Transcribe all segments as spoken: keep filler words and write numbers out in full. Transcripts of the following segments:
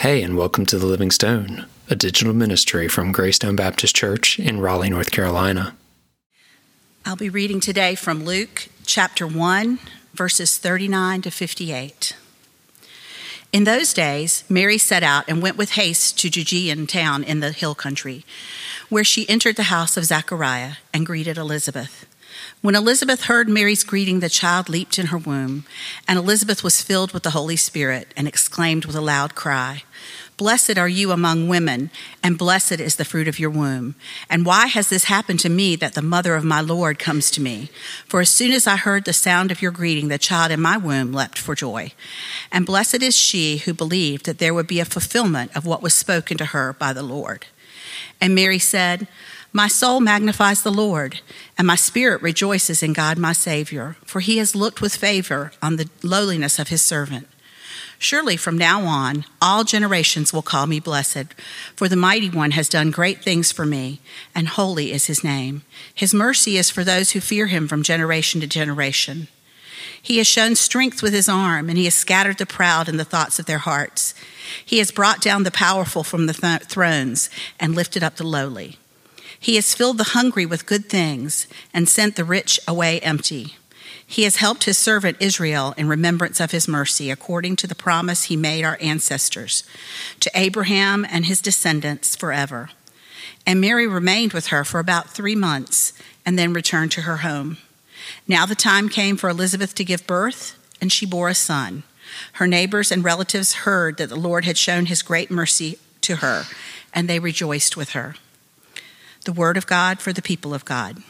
Hey, and welcome to The Living Stone, a digital ministry from Greystone Baptist Church in Raleigh, North Carolina. I'll be reading today from Luke chapter one, verses thirty-nine to fifty-eight. In those days, Mary set out and went with haste to Judean town in the hill country, where she entered the house of Zechariah and greeted Elizabeth. When Elizabeth heard Mary's greeting, the child leaped in her womb, and Elizabeth was filled with the Holy Spirit and exclaimed with a loud cry, "Blessed are you among women, and blessed is the fruit of your womb. And why has this happened to me, that the mother of my Lord comes to me? For as soon as I heard the sound of your greeting, the child in my womb leapt for joy. And blessed is she who believed that there would be a fulfillment of what was spoken to her by the Lord." And Mary said, "My soul magnifies the Lord, and my spirit rejoices in God my Savior, for he has looked with favor on the lowliness of his servant. Surely from now on, all generations will call me blessed, for the Mighty One has done great things for me, and holy is his name. His mercy is for those who fear him from generation to generation. He has shown strength with his arm, and he has scattered the proud in the thoughts of their hearts. He has brought down the powerful from the th- thrones and lifted up the lowly. He has filled the hungry with good things and sent the rich away empty. He has helped his servant Israel in remembrance of his mercy, according to the promise he made our ancestors, to Abraham and his descendants forever." And Mary remained with her for about three months and then returned to her home. Now the time came for Elizabeth to give birth, and she bore a son. Her neighbors and relatives heard that the Lord had shown his great mercy to her, and they rejoiced with her. The word of God for the people of God.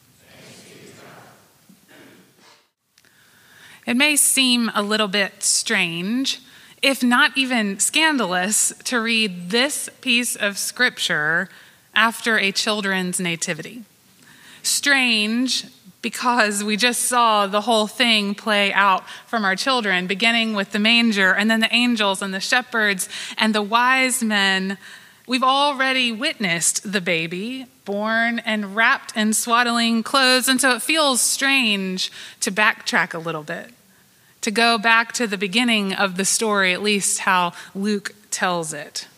It may seem a little bit strange, if not even scandalous, to read this piece of scripture after a children's nativity. Strange because we just saw the whole thing play out from our children, beginning with the manger and then the angels and the shepherds and the wise men. We've already witnessed the baby born and wrapped in swaddling clothes, and so it feels strange to backtrack a little bit, to go back to the beginning of the story, at least how Luke tells it.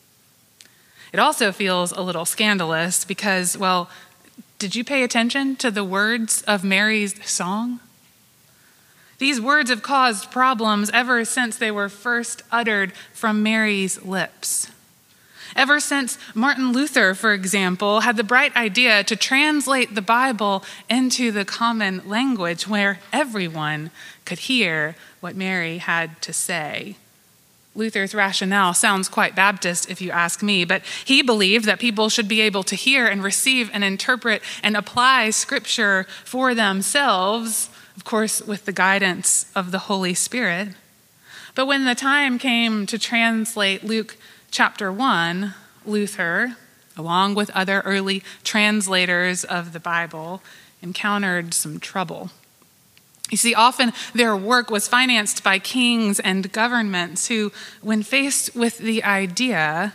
It also feels a little scandalous because, well, did you pay attention to the words of Mary's song? These words have caused problems ever since they were first uttered from Mary's lips. Ever since Martin Luther, for example, had the bright idea to translate the Bible into the common language where everyone could hear what Mary had to say. Luther's rationale sounds quite Baptist, if you ask me, but he believed that people should be able to hear and receive and interpret and apply Scripture for themselves, of course, with the guidance of the Holy Spirit. But when the time came to translate Luke Chapter one, Luther, along with other early translators of the Bible, encountered some trouble. You see, often their work was financed by kings and governments who, when faced with the idea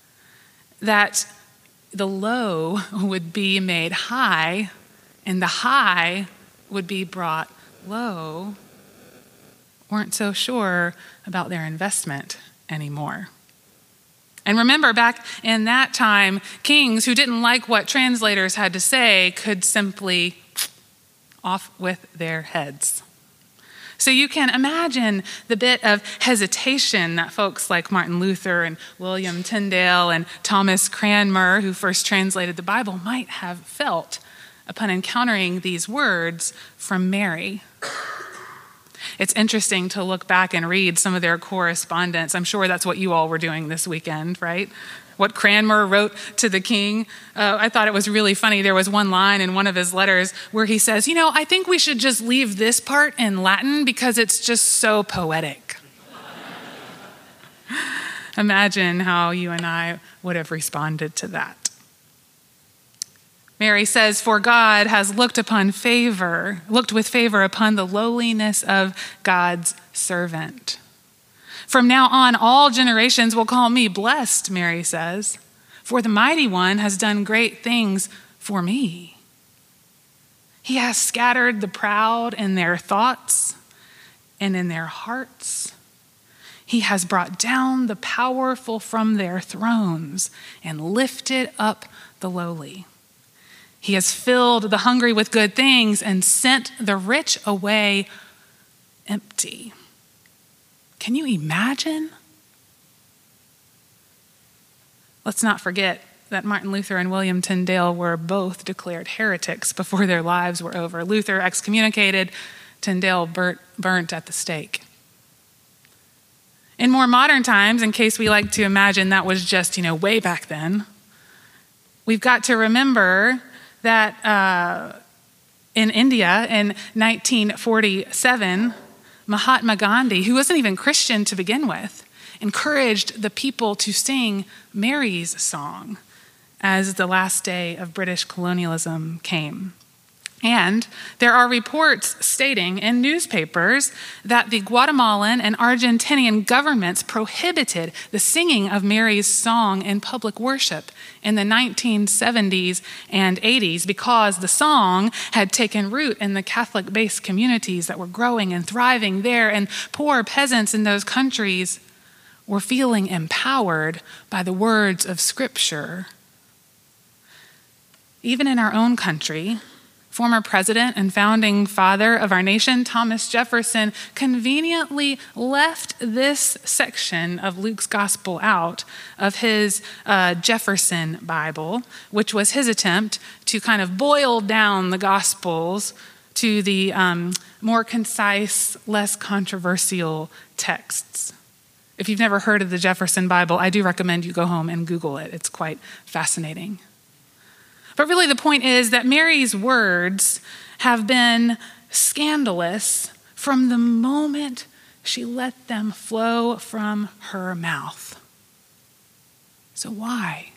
that the low would be made high and the high would be brought low, weren't so sure about their investment anymore. And remember, back in that time, kings who didn't like what translators had to say could simply off with their heads. So you can imagine the bit of hesitation that folks like Martin Luther and William Tyndale and Thomas Cranmer, who first translated the Bible, might have felt upon encountering these words from Mary. It's interesting to look back and read some of their correspondence. I'm sure that's what you all were doing this weekend, right? What Cranmer wrote to the king. Uh, I thought it was really funny. There was one line in one of his letters where he says, you know, I think we should just leave this part in Latin because it's just so poetic. Imagine how you and I would have responded to that. Mary says, "For God has looked upon favor, looked with favor upon the lowliness of God's servant. From now on, all generations will call me blessed," Mary says, "for the Mighty One has done great things for me. He has scattered the proud in their thoughts and in their hearts. He has brought down the powerful from their thrones and lifted up the lowly. He has filled the hungry with good things and sent the rich away empty. Can you imagine? Let's not forget that Martin Luther and William Tyndale were both declared heretics before their lives were over. Luther excommunicated, Tyndale burnt, burnt at the stake. In more modern times, in case we like to imagine that was just, you know, way back then, we've got to remember that uh, in India in nineteen forty-seven, Mahatma Gandhi, who wasn't even Christian to begin with, encouraged the people to sing Mary's song as the last day of British colonialism came. And there are reports stating in newspapers that the Guatemalan and Argentinian governments prohibited the singing of Mary's song in public worship in the nineteen seventies and eighties because the song had taken root in the Catholic-based communities that were growing and thriving there, and poor peasants in those countries were feeling empowered by the words of Scripture. Even in our own country, former president and founding father of our nation, Thomas Jefferson, conveniently left this section of Luke's gospel out of his uh, Jefferson Bible, which was his attempt to kind of boil down the gospels to the um, more concise, less controversial texts. If you've never heard of the Jefferson Bible, I do recommend you go home and Google it. It's quite fascinating. But really the point is that Mary's words have been scandalous from the moment she let them flow from her mouth. So why?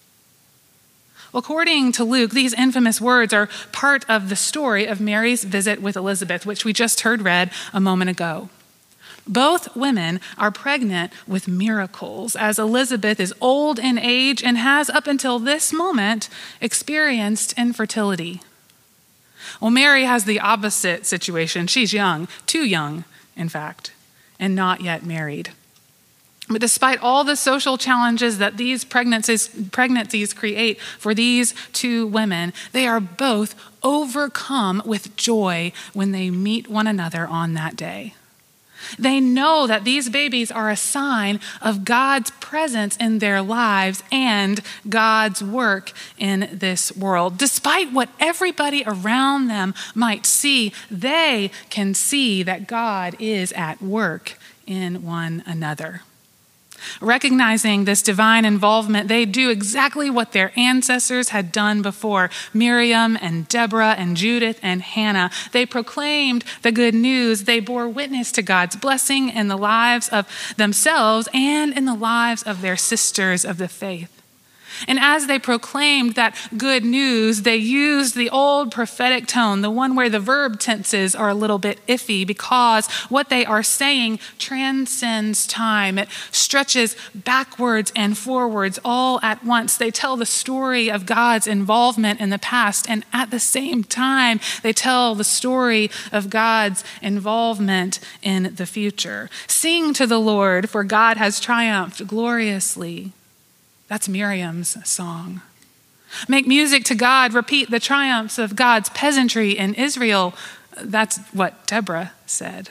Well, according to Luke, these infamous words are part of the story of Mary's visit with Elizabeth, which we just heard read a moment ago. Both women are pregnant with miracles, as Elizabeth is old in age and has, up until this moment, experienced infertility. Well, Mary has the opposite situation. She's young, too young, in fact, and not yet married. But despite all the social challenges that these pregnancies, pregnancies create for these two women, they are both overcome with joy when they meet one another on that day. They know that these babies are a sign of God's presence in their lives and God's work in this world. Despite what everybody around them might see, they can see that God is at work in one another. Recognizing this divine involvement, they do exactly what their ancestors had done before. Miriam and Deborah and Judith and Hannah. They proclaimed the good news. They bore witness to God's blessing in the lives of themselves and in the lives of their sisters of the faith. And as they proclaimed that good news, they used the old prophetic tone, the one where the verb tenses are a little bit iffy, because what they are saying transcends time. It stretches backwards and forwards all at once. They tell the story of God's involvement in the past, and at the same time, they tell the story of God's involvement in the future. Sing to the Lord, for God has triumphed gloriously. That's Miriam's song. Make music to God, repeat the triumphs of God's peasantry in Israel. That's what Deborah said.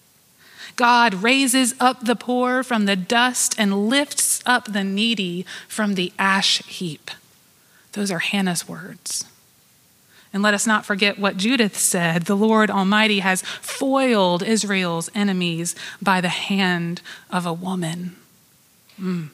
God raises up the poor from the dust and lifts up the needy from the ash heap. Those are Hannah's words. And let us not forget what Judith said. The Lord Almighty has foiled Israel's enemies by the hand of a woman. Mm.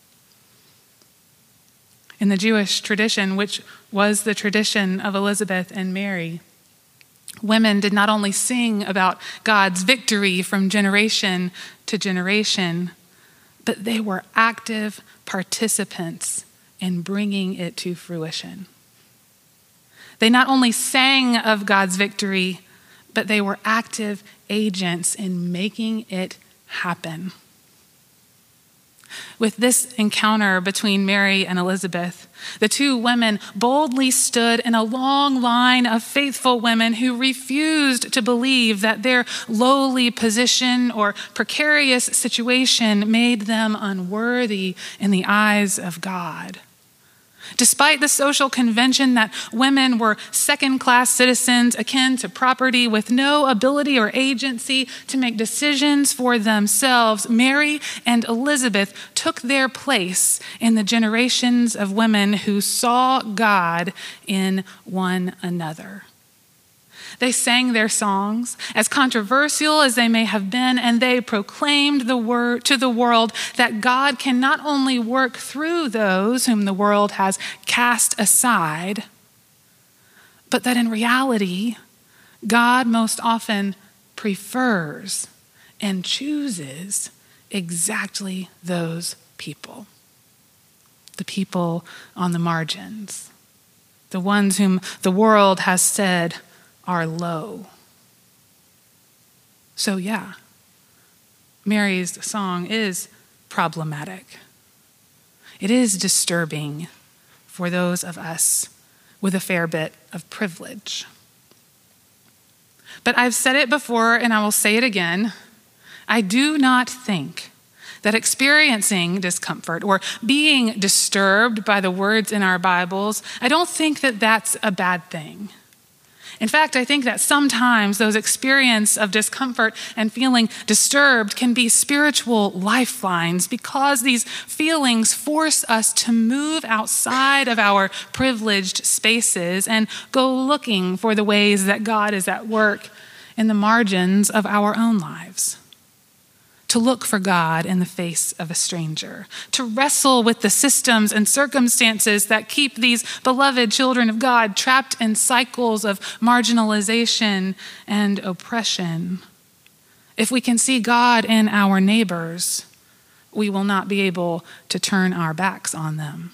In the Jewish tradition, which was the tradition of Elizabeth and Mary, women did not only sing about God's victory from generation to generation, but they were active participants in bringing it to fruition. They not only sang of God's victory, but they were active agents in making it happen. with this encounter between Mary and Elizabeth. The two women boldly stood in a long line of faithful women who refused to believe that their lowly position or precarious situation made them unworthy in the eyes of God. Despite the social convention that women were second-class citizens akin to property with no ability or agency to make decisions for themselves, Mary and Elizabeth took their place in the generations of women who saw God in one another. They sang their songs, as controversial as they may have been, and they proclaimed the word to the world that God can not only work through those whom the world has cast aside, but that in reality, God most often prefers and chooses exactly those people. The people on the margins, the ones whom the world has said are low. So yeah, Mary's song is problematic. It is disturbing for those of us with a fair bit of privilege. But I've said it before and I will say it again. I do not think that experiencing discomfort or being disturbed by the words in our Bibles, I don't think that that's a bad thing. In fact, I think that sometimes those experiences of discomfort and feeling disturbed can be spiritual lifelines because these feelings force us to move outside of our privileged spaces and go looking for the ways that God is at work in the margins of our own lives. To look for God in the face of a stranger, to wrestle with the systems and circumstances that keep these beloved children of God trapped in cycles of marginalization and oppression. If we can see God in our neighbors, we will not be able to turn our backs on them.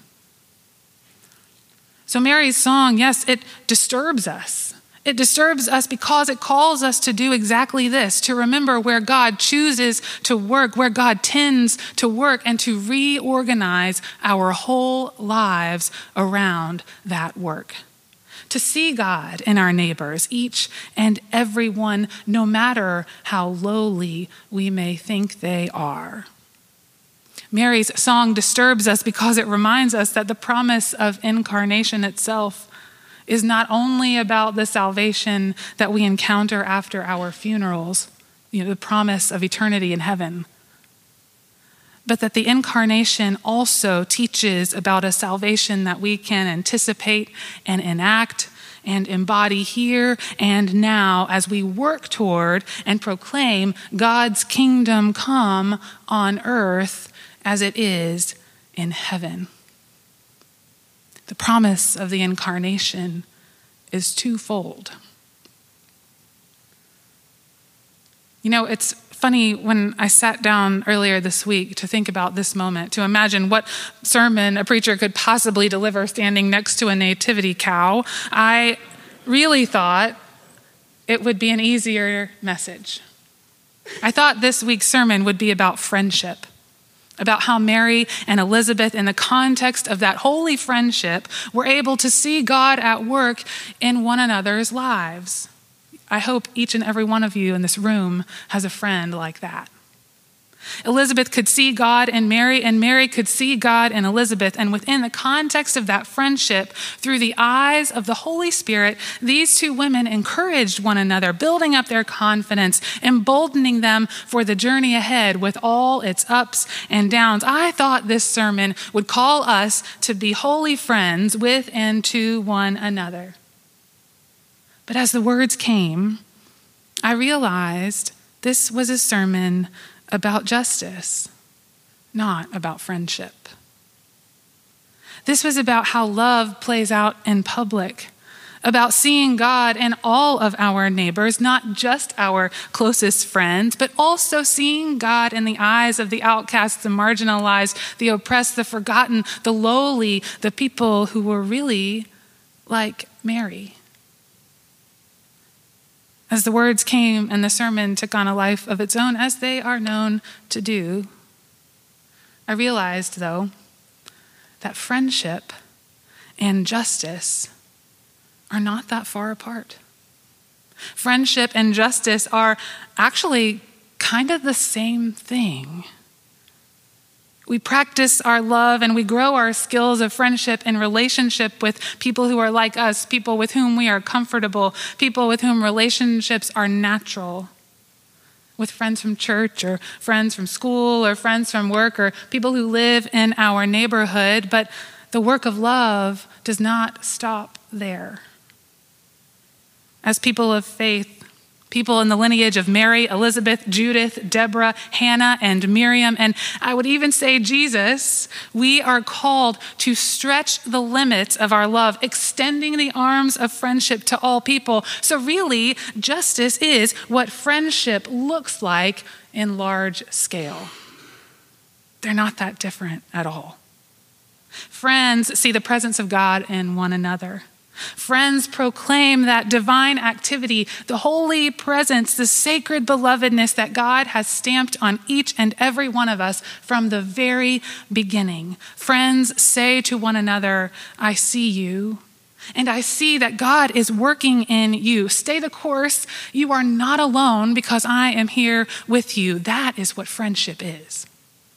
So Mary's song, yes, it disturbs us. It disturbs us because it calls us to do exactly this, to remember where God chooses to work, where God tends to work, and to reorganize our whole lives around that work. To see God in our neighbors, each and every one, no matter how lowly we may think they are. Mary's song disturbs us because it reminds us that the promise of incarnation itself is not only about the salvation that we encounter after our funerals, you know, the promise of eternity in heaven, but that the incarnation also teaches about a salvation that we can anticipate and enact and embody here and now as we work toward and proclaim God's kingdom come on earth as it is in heaven. The promise of the incarnation is twofold. You know, it's funny when I sat down earlier this week to think about this moment, to imagine what sermon a preacher could possibly deliver standing next to a nativity cow. I really thought it would be an easier message. I thought this week's sermon would be about friendship. About how Mary and Elizabeth, in the context of that holy friendship, were able to see God at work in one another's lives. I hope each and every one of you in this room has a friend like that. Elizabeth could see God in Mary, and Mary could see God in Elizabeth. And within the context of that friendship, through the eyes of the Holy Spirit, these two women encouraged one another, building up their confidence, emboldening them for the journey ahead with all its ups and downs. I thought this sermon would call us to be holy friends with and to one another. But as the words came, I realized this was a sermon about justice, not about friendship. This was about how love plays out in public, about seeing God in all of our neighbors, not just our closest friends, but also seeing God in the eyes of the outcasts, the marginalized, the oppressed, the forgotten, the lowly, the people who were really like Mary. As the words came and the sermon took on a life of its own, as they are known to do, I realized, though, that friendship and justice are not that far apart. Friendship and justice are actually kind of the same thing. We practice our love and we grow our skills of friendship and relationship with people who are like us, people with whom we are comfortable, people with whom relationships are natural. With friends from church or friends from school or friends from work or people who live in our neighborhood, but the work of love does not stop there. As people of faith, people in the lineage of Mary, Elizabeth, Judith, Deborah, Hannah, and Miriam, and I would even say Jesus, we are called to stretch the limits of our love, extending the arms of friendship to all people. So really, justice is what friendship looks like in large scale. They're not that different at all. Friends see the presence of God in one another. Friends proclaim that divine activity, the holy presence, the sacred belovedness that God has stamped on each and every one of us from the very beginning. Friends say to one another, I see you, and I see that God is working in you. Stay the course. You are not alone because I am here with you. That is what friendship is.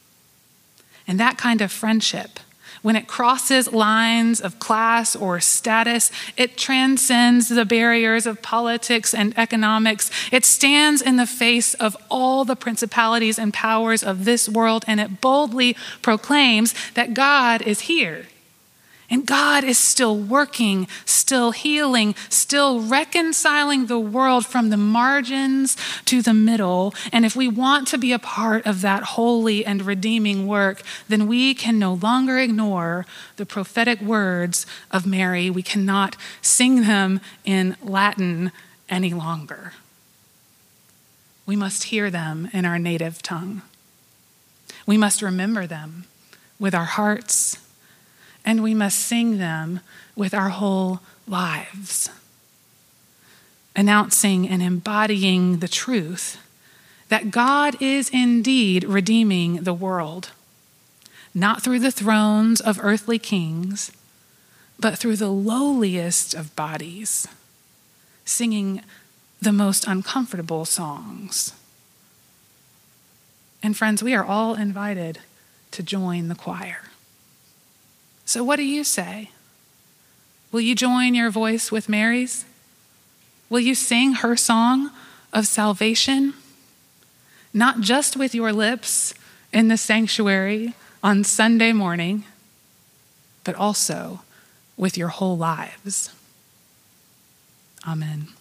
And that kind of friendship, when it crosses lines of class or status, it transcends the barriers of politics and economics. It stands in the face of all the principalities and powers of this world, and it boldly proclaims that God is here. And God is still working, still healing, still reconciling the world from the margins to the middle. And if we want to be a part of that holy and redeeming work, then we can no longer ignore the prophetic words of Mary. We cannot sing them in Latin any longer. We must hear them in our native tongue. We must remember them with our hearts, and we must sing them with our whole lives, announcing and embodying the truth that God is indeed redeeming the world, not through the thrones of earthly kings, but through the lowliest of bodies, singing the most uncomfortable songs. And friends, we are all invited to join the choir. So what do you say? Will you join your voice with Mary's? Will you sing her song of salvation? Not just with your lips in the sanctuary on Sunday morning, but also with your whole lives. Amen.